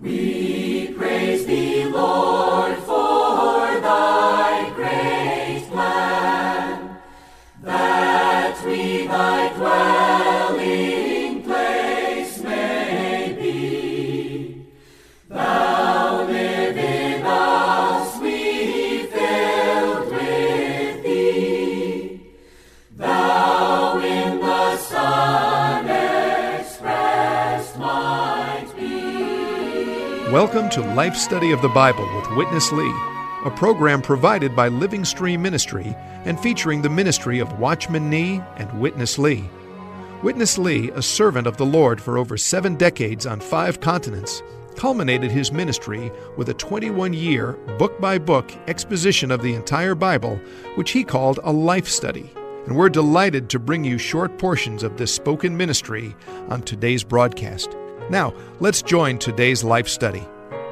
We praise thee, Lord, for thy great plan, that we thy dwelling place may be. Thou live in us, we filled with thee. Thou in the Son expressed might be. Welcome to Life Study of the Bible with Witness Lee, a program provided by Living Stream Ministry and featuring the ministry of Watchman Nee and Witness Lee. Witness Lee, a servant of the Lord for over 7 decades on 5 continents, culminated his ministry with a 21-year, book-by-book exposition of the entire Bible, which he called a life study. And we're delighted to bring you short portions of this spoken ministry on today's broadcast. Now, let's join today's life study.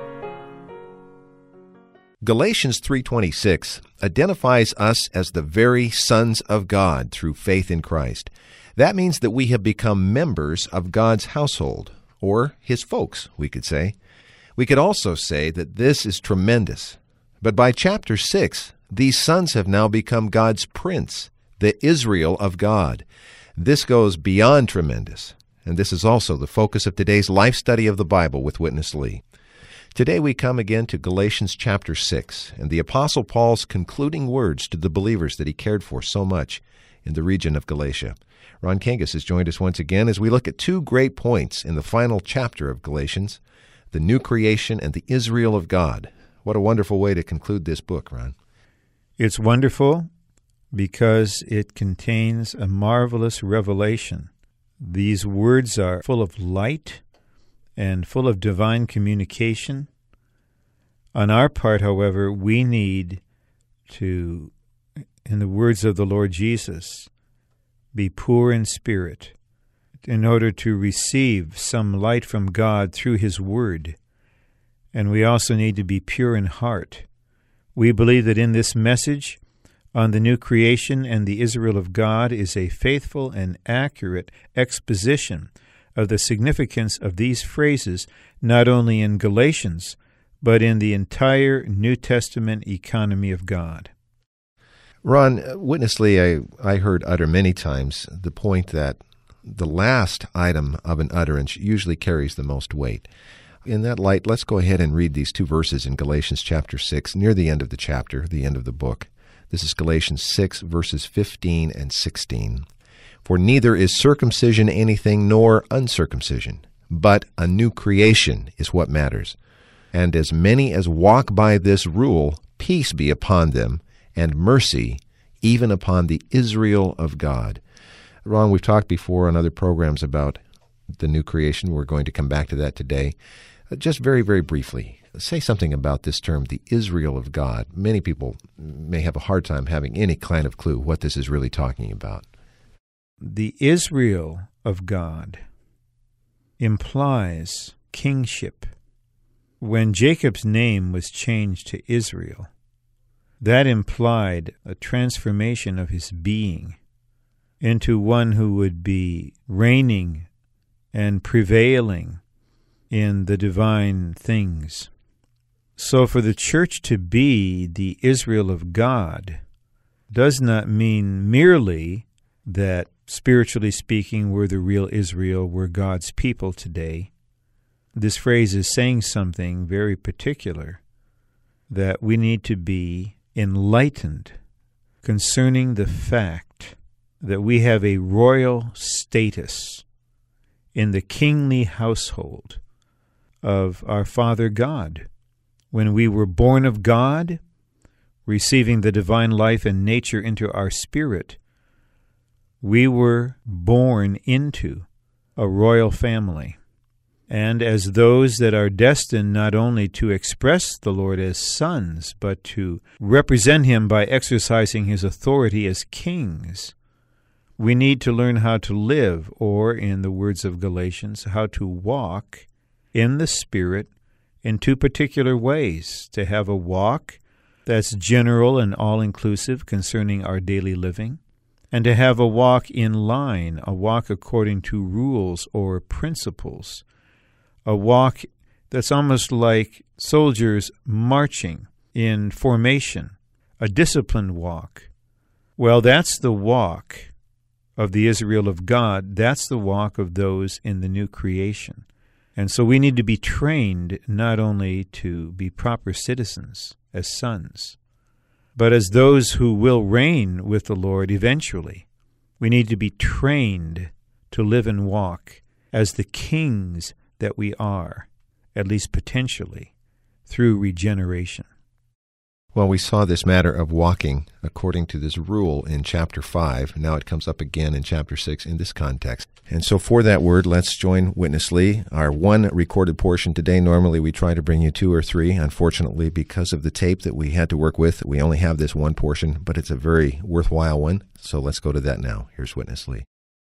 Galatians 3:26 identifies us as the very sons of God through faith in Christ. That means that we have become members of God's household, or His folks, we could say. We could also say that this is tremendous. But by chapter 6, these sons have now become God's prince, the Israel of God. This goes beyond tremendous, and this is also the focus of today's life study of the Bible with Witness Lee. Today we come again to Galatians chapter 6 and the Apostle Paul's concluding words to the believers that he cared for so much in the region of Galatia. Ron Kangas has joined us once again as we look at 2 great points in the final chapter of Galatians, the new creation and the Israel of God. What a wonderful way to conclude this book, Ron. It's wonderful because it contains a marvelous revelation. These words are full of light and full of divine communication. On our part, however, we need to, in the words of the Lord Jesus, be poor in spirit in order to receive some light from God through His Word. And we also need to be pure in heart. We believe that in this message on the new creation and the Israel of God is a faithful and accurate exposition of the significance of these phrases, not only in Galatians, but in the entire New Testament economy of God. Ron, Witness Lee, I heard utter many times the point that the last item of an utterance usually carries the most weight. In that light, let's go ahead and read these 2 verses in Galatians chapter 6, near the end of the chapter, the end of the book. This is Galatians 6, verses 15 and 16. For neither is circumcision anything nor uncircumcision, but a new creation is what matters. And as many as walk by this rule, peace be upon them, and mercy, even upon the Israel of God. Ron, we've talked before on other programs about the new creation. We're going to come back to that today. Just very, very briefly, say something about this term, the Israel of God. Many people may have a hard time having any kind of clue what this is really talking about. The Israel of God implies kingship. When Jacob's name was changed to Israel, that implied a transformation of his being into one who would be reigning and prevailing in the divine things. So for the church to be the Israel of God does not mean merely that, spiritually speaking, we're the real Israel, we're God's people today. This phrase is saying something very particular, that we need to be enlightened concerning the fact that we have a royal status in the kingly household of our Father God. When we were born of God, receiving the divine life and nature into our spirit, we were born into a royal family. And as those that are destined not only to express the Lord as sons, but to represent Him by exercising His authority as kings, we need to learn how to live, or in the words of Galatians, how to walk in the Spirit in 2 particular ways. To have a walk that's general and all-inclusive concerning our daily living, and to have a walk in line, a walk according to rules or principles, a walk that's almost like soldiers marching in formation, a disciplined walk. Well, that's the walk of the Israel of God. That's the walk of those in the new creation. And so we need to be trained not only to be proper citizens as sons, but as those who will reign with the Lord eventually. We need to be trained to live and walk as the kings that we are, at least potentially, through regeneration. Well, we saw this matter of walking according to this rule in chapter 5. Now it comes up again in chapter 6 in this context. And so for that word, let's join Witness Lee. Our one recorded portion today, normally we try to bring you 2 or 3. Unfortunately, because of the tape that we had to work with, we only have this one portion, but it's a very worthwhile one. So let's go to that now. Here's Witness Lee.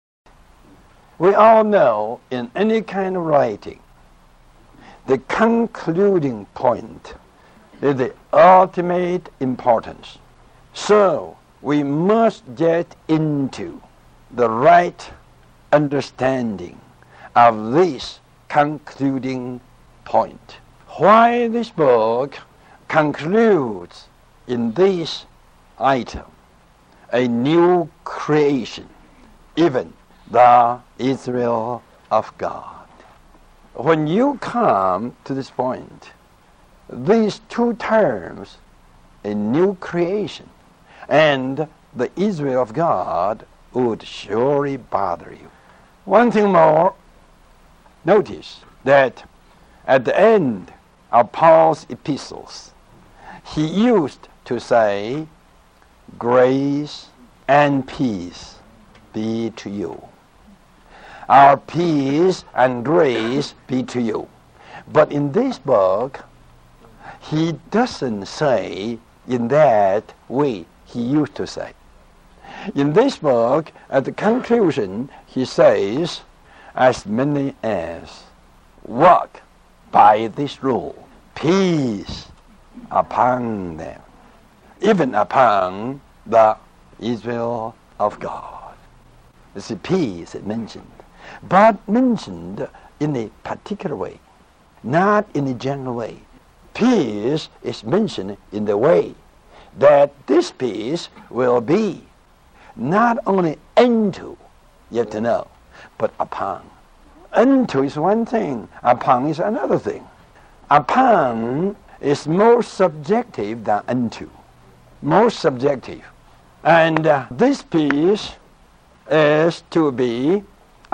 We all know in any kind of writing, the concluding point is the ultimate importance. So we must get into the right understanding of this concluding point. Why this book concludes in this item, a new creation, even the Israel of God. When you come to this point, these 2 terms, a new creation and the Israel of God, would surely bother you. One thing more, notice that at the end of Paul's epistles, he used to say, grace and peace be to you. Our peace and grace be to you. But in this book, he doesn't say in that way he used to say. In this book, at the conclusion, he says, as many as walk by this rule, peace upon them, even upon the Israel of God. You see, peace is mentioned, but mentioned in a particular way, not in a general way. Peace is mentioned in the way that this peace will be not only unto, you have to know, but upon. Unto is one thing, upon is another thing. Upon is more subjective than unto, more subjective. And this peace is to be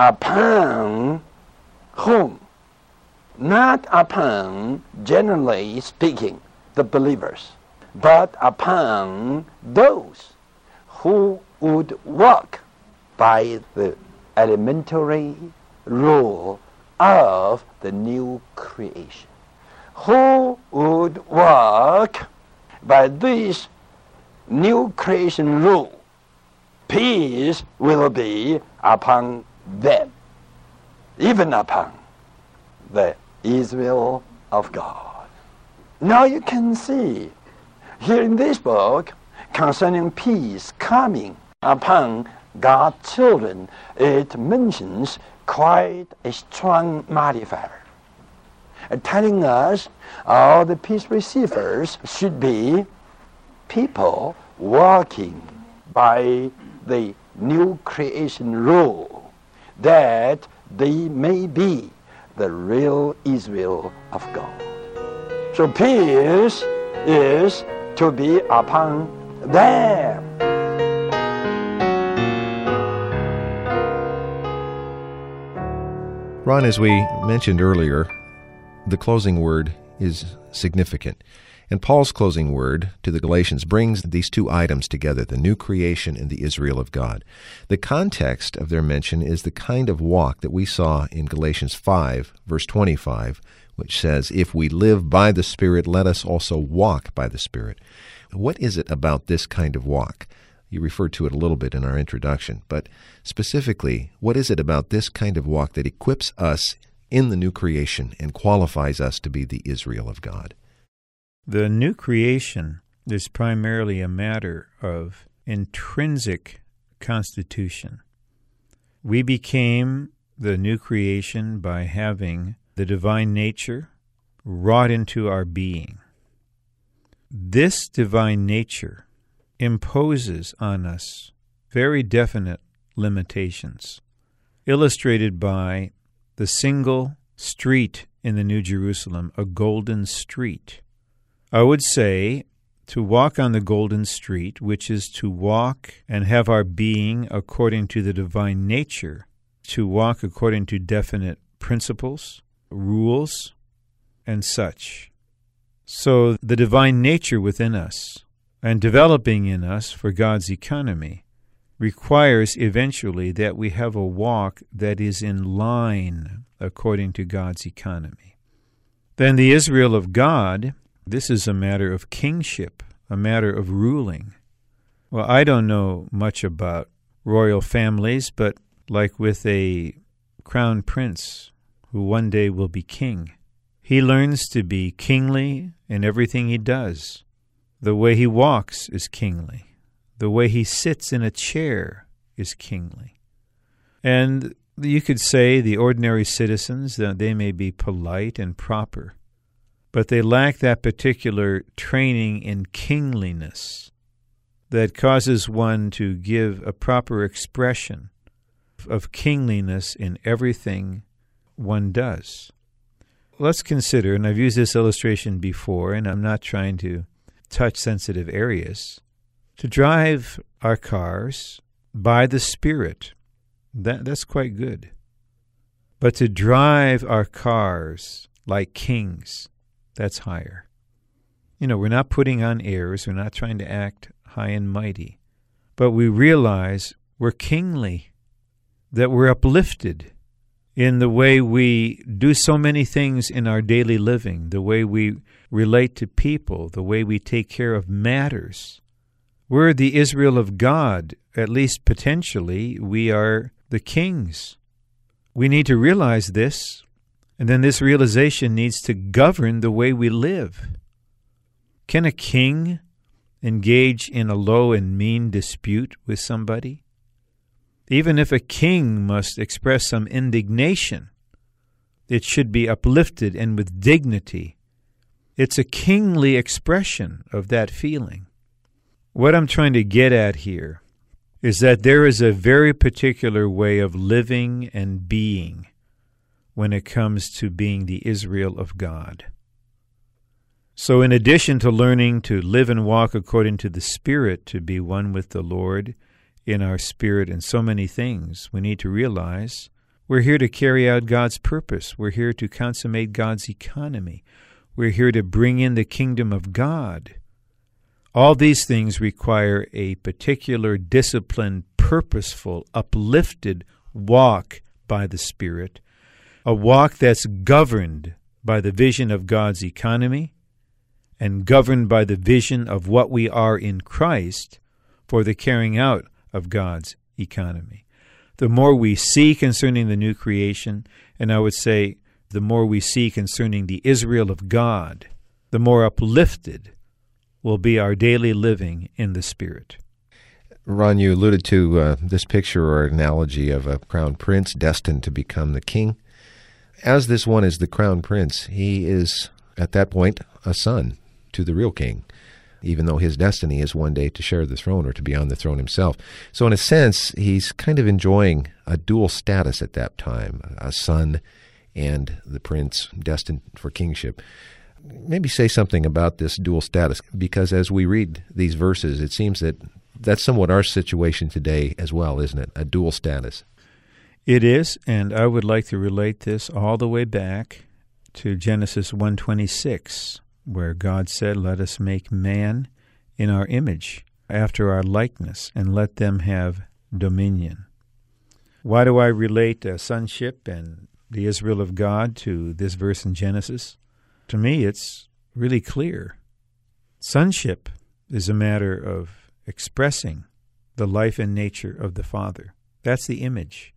upon whom? Not upon, generally speaking, the believers, but upon those who would walk by the elementary rule of the new creation. Who would walk by this new creation rule? Peace will be upon them, even upon the Israel of God. Now you can see here in this book concerning peace coming upon God's children, it mentions quite a strong modifier, telling us all the peace receivers should be people walking by the new creation rule, that they may be the real Israel of God. So peace is to be upon them. Ron, as we mentioned earlier, the closing word is significant. And Paul's closing word to the Galatians brings these 2 items together, the new creation and the Israel of God. The context of their mention is the kind of walk that we saw in Galatians 5, verse 25, which says, if we live by the Spirit, let us also walk by the Spirit. What is it about this kind of walk? You referred to it a little bit in our introduction, but specifically, what is it about this kind of walk that equips us in the new creation and qualifies us to be the Israel of God? The new creation is primarily a matter of intrinsic constitution. We became the new creation by having the divine nature wrought into our being. This divine nature imposes on us very definite limitations, illustrated by the single street in the New Jerusalem, a golden street. I would say to walk on the golden street, which is to walk and have our being according to the divine nature, to walk according to definite principles, rules, and such. So the divine nature within us and developing in us for God's economy requires eventually that we have a walk that is in line according to God's economy. Then the Israel of God, this is a matter of kingship, a matter of ruling. Well, I don't know much about royal families, but like with a crown prince who one day will be king, he learns to be kingly in everything he does. The way he walks is kingly. The way he sits in a chair is kingly. And you could say the ordinary citizens, that they may be polite and proper, but they lack that particular training in kingliness that causes one to give a proper expression of kingliness in everything one does. Let's consider, and I've used this illustration before, and I'm not trying to touch sensitive areas, to drive our cars by the Spirit. That's quite good. But to drive our cars like kings, that's higher. We're not putting on airs, we're not trying to act high and mighty, but we realize we're kingly, that we're uplifted in the way we do so many things in our daily living, the way we relate to people, the way we take care of matters. We're the Israel of God, at least potentially. We are the kings. We need to realize this, and then this realization needs to govern the way we live. Can a king engage in a low and mean dispute with somebody? Even if a king must express some indignation, it should be uplifted and with dignity. It's a kingly expression of that feeling. What I'm trying to get at here is that there is a very particular way of living and being when it comes to being the Israel of God. So in addition to learning to live and walk according to the Spirit, to be one with the Lord in our spirit and so many things, we need to realize we're here to carry out God's purpose. We're here to consummate God's economy. We're here to bring in the kingdom of God. All these things require a particular disciplined, purposeful, uplifted walk by the Spirit, a walk that's governed by the vision of God's economy and governed by the vision of what we are in Christ for the carrying out of God's economy. The more we see concerning the new creation, and I would say the more we see concerning the Israel of God, the more uplifted will be our daily living in the Spirit. Ron, you alluded to this picture or analogy of a crown prince destined to become the king. As this one is the crown prince, he is, at that point, a son to the real king, even though his destiny is one day to share the throne or to be on the throne himself. So in a sense, he's kind of enjoying a dual status at that time, a son and the prince destined for kingship. Maybe say something about this dual status, because as we read these verses, it seems that that's somewhat our situation today as well, isn't it? A dual status. It is, and I would like to relate this all the way back to Genesis 1:26, where God said, "Let us make man in our image, after our likeness, and let them have dominion." Why do I relate sonship and the Israel of God to this verse in Genesis? To me, it's really clear. Sonship is a matter of expressing the life and nature of the Father. That's the image.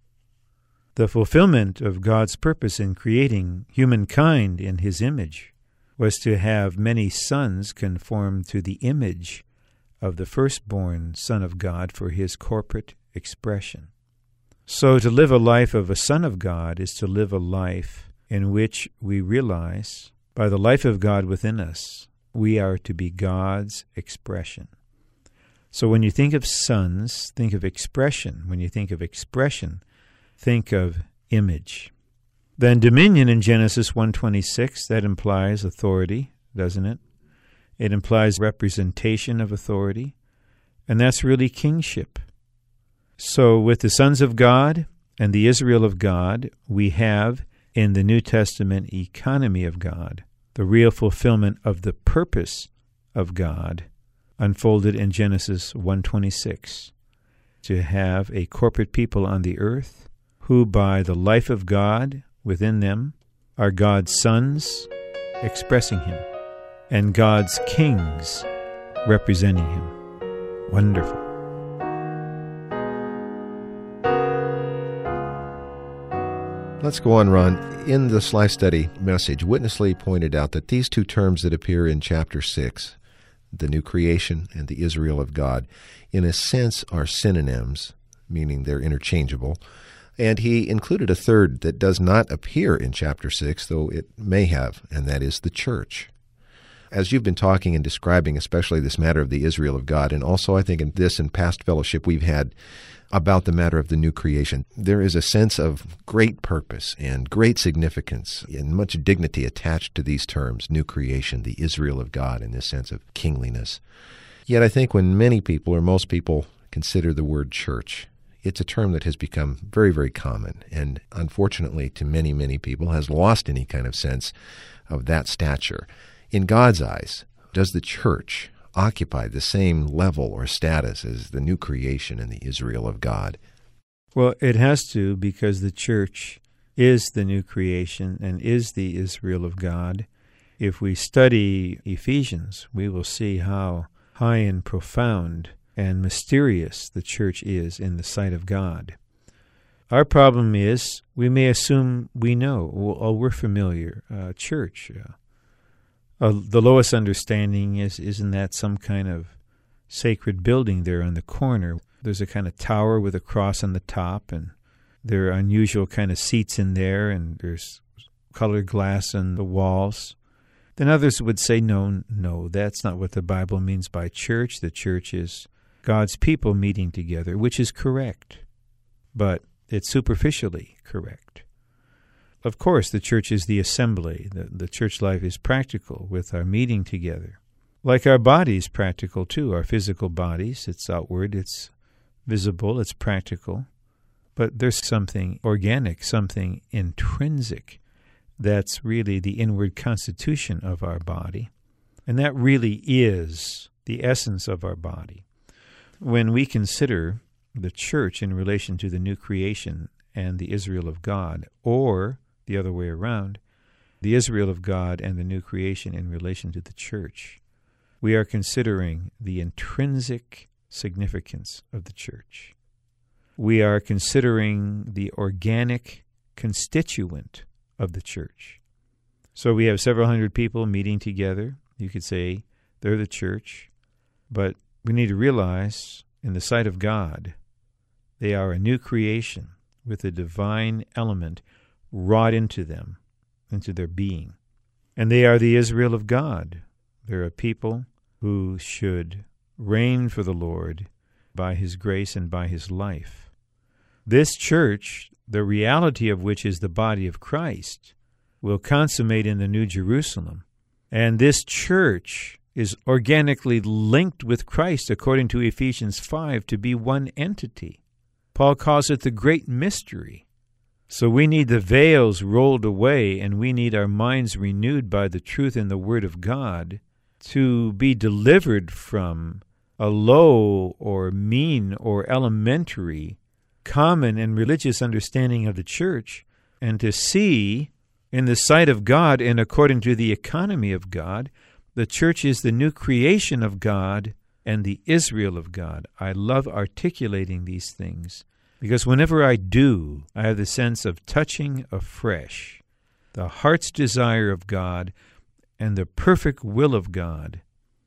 The fulfillment of God's purpose in creating humankind in His image was to have many sons conform to the image of the firstborn Son of God for His corporate expression. So to live a life of a Son of God is to live a life in which we realize by the life of God within us, we are to be God's expression. So when you think of sons, think of expression. When you think of expression, think of image. Then dominion in Genesis 1:26, that implies authority, doesn't it? It implies representation of authority, and that's really kingship. So with the sons of God and the Israel of God, we have in the New Testament economy of God, the real fulfillment of the purpose of God unfolded in Genesis 1:26, to have a corporate people on the earth who by the life of God within them are God's sons expressing Him and God's kings representing Him. Wonderful. Let's go on, Ron. In this Life Study message, Witness Lee pointed out that these two terms that appear in chapter 6, the new creation and the Israel of God, in a sense are synonyms, meaning they're interchangeable. And he included a third that does not appear in chapter 6, though it may have, and that is the church. As you've been talking and describing, especially this matter of the Israel of God, and also I think in this and past fellowship we've had about the matter of the new creation, there is a sense of great purpose and great significance and much dignity attached to these terms, new creation, the Israel of God, in this sense of kingliness. Yet I think when many people, or most people, consider the word church, it's a term that has become very, very common, and unfortunately to many, many people has lost any kind of sense of that stature. In God's eyes, does the church occupy the same level or status as the new creation and the Israel of God? Well, it has to, because the church is the new creation and is the Israel of God. If we study Ephesians, we will see how high and profound and mysterious the church is in the sight of God. Our problem is we may assume we know, or we're familiar. Church, the lowest understanding is, isn't that some kind of sacred building there on the corner? There's a kind of tower with a cross on the top, and there are unusual kind of seats in there, and there's colored glass on the walls. Then others would say, no, that's not what the Bible means by church. The church is God's people meeting together, which is correct, but it's superficially correct. Of course, the church is the assembly. The church life is practical with our meeting together. Like our bodies, practical too, our physical bodies. It's outward, it's visible, it's practical. But there's something organic, something intrinsic that's really the inward constitution of our body. And that really is the essence of our body. When we consider the church in relation to the new creation and the Israel of God, or the other way around, the Israel of God and the new creation in relation to the church, we are considering the intrinsic significance of the church. We are considering the organic constituent of the church. So we have several hundred people meeting together. You could say they're the church, but we need to realize in the sight of God, they are a new creation with a divine element wrought into them, into their being. And they are the Israel of God. They're a people who should reign for the Lord by His grace and by His life. This church, the reality of which is the body of Christ, will consummate in the New Jerusalem. And this church is organically linked with Christ, according to Ephesians 5, to be one entity. Paul calls it the great mystery. So we need the veils rolled away, and we need our minds renewed by the truth in the Word of God to be delivered from a low or mean or elementary common and religious understanding of the church, and to see in the sight of God and according to the economy of God, the church is the new creation of God and the Israel of God. I love articulating these things, because whenever I do, I have the sense of touching afresh the heart's desire of God and the perfect will of God.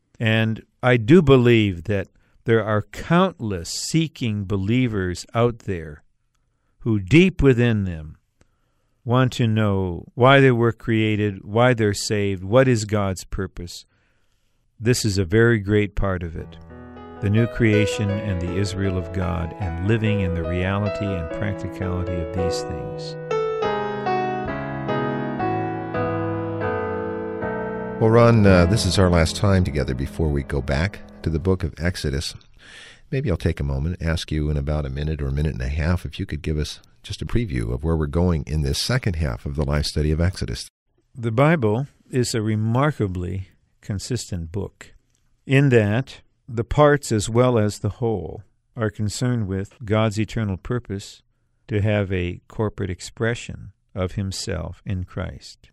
And I do believe that there are countless seeking believers out there who deep within them want to know why they were created, why they're saved, what is God's purpose. This is a very great part of it. The new creation and the Israel of God, and living in the reality and practicality of these things. Well, Ron, this is our last time together before we go back to the book of Exodus. Maybe I'll take a moment and ask you in about a minute or a minute and a half if you could give us just a preview of where we're going in this second half of the life study of Exodus. The Bible is a remarkably consistent book in that the parts as well as the whole are concerned with God's eternal purpose to have a corporate expression of himself in Christ.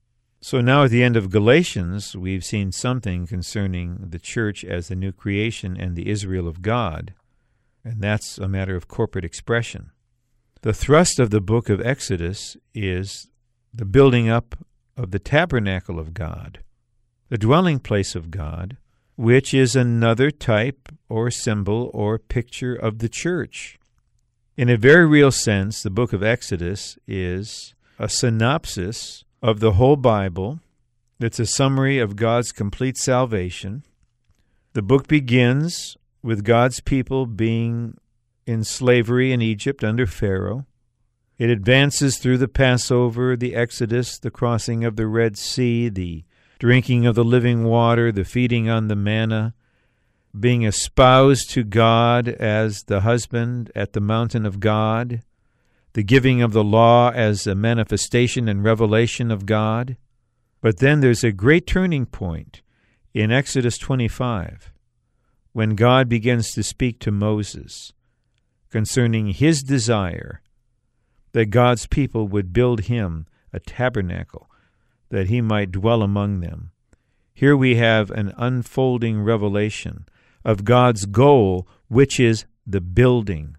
So now at the end of Galatians, we've seen something concerning the church as the new creation and the Israel of God, and that's a matter of corporate expression. The thrust of the book of Exodus is the building up of the tabernacle of God, the dwelling place of God, which is another type or symbol or picture of the church. In a very real sense, the book of Exodus is a synopsis of the whole Bible. It's a summary of God's complete salvation. The book begins with God's people being in slavery in Egypt under Pharaoh. It advances through the Passover, the Exodus, the crossing of the Red Sea, the drinking of the living water, the feeding on the manna, being espoused to God as the husband at the mountain of God, the giving of the law as a manifestation and revelation of God. But then there's a great turning point in Exodus 25 when God begins to speak to Moses concerning his desire that God's people would build him a tabernacle that he might dwell among them. Here we have an unfolding revelation of God's goal, which is the building.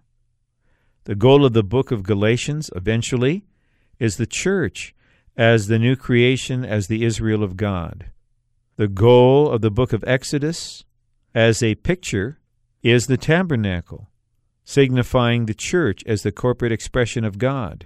The goal of the book of Galatians, eventually, is the church as the new creation, as the Israel of God. The goal of the book of Exodus, as a picture, is the tabernacle, signifying the church as the corporate expression of God.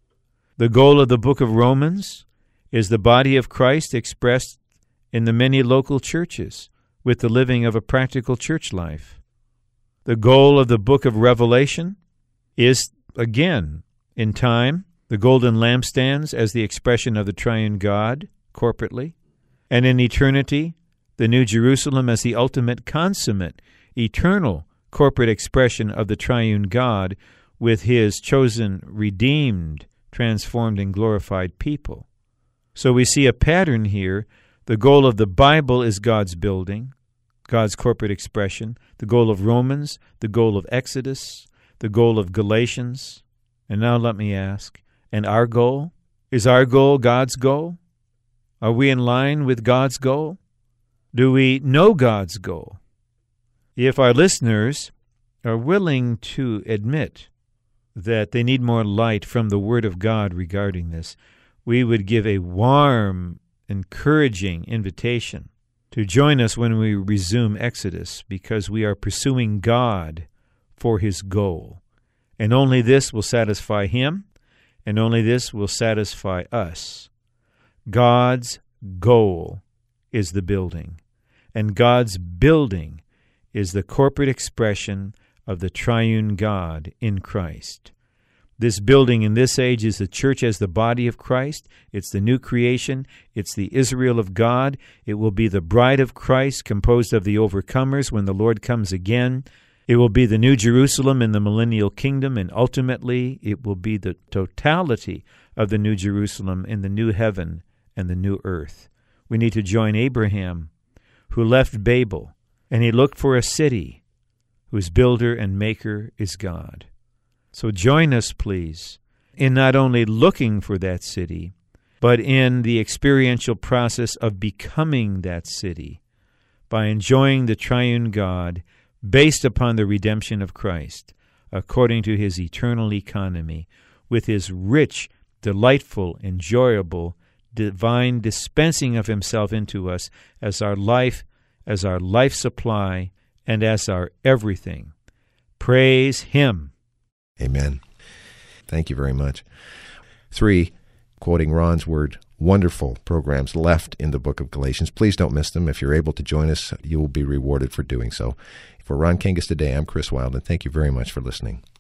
The goal of the book of Romans is the body of Christ expressed in the many local churches with the living of a practical church life. The goal of the book of Revelation is, again, in time, the golden lampstands as the expression of the triune God corporately, and in eternity, the New Jerusalem as the ultimate, consummate, eternal corporate expression of the triune God with his chosen, redeemed, transformed, and glorified people. So we see a pattern here. The goal of the Bible is God's building, God's corporate expression. The goal of Romans, the goal of Exodus, the goal of Galatians. And now let me ask, and our goal? Is our goal God's goal? Are we in line with God's goal? Do we know God's goal? If our listeners are willing to admit that they need more light from the Word of God regarding this, we would give a warm, encouraging invitation to join us when we resume Exodus, because we are pursuing God for his goal. And only this will satisfy him, and only this will satisfy us. God's goal is the building, and God's building is the corporate expression of the triune God in Christ. This building in this age is the church as the body of Christ. It's the new creation. It's the Israel of God. It will be the bride of Christ composed of the overcomers when the Lord comes again. It will be the New Jerusalem in the millennial kingdom, and ultimately it will be the totality of the New Jerusalem in the new heaven and the new earth. We need to join Abraham, who left Babel, and he looked for a city whose builder and maker is God. So join us, please, in not only looking for that city, but in the experiential process of becoming that city by enjoying the triune God based upon the redemption of Christ, according to his eternal economy, with his rich, delightful, enjoyable, divine dispensing of himself into us as our life supply, and as our everything. Praise him. Amen. Thank you very much. 3, quoting Ron's word, wonderful programs left in the book of Galatians. Please don't miss them. If you're able to join us, you will be rewarded for doing so. For Ron Kangas today, I'm Chris Wild, and thank you very much for listening.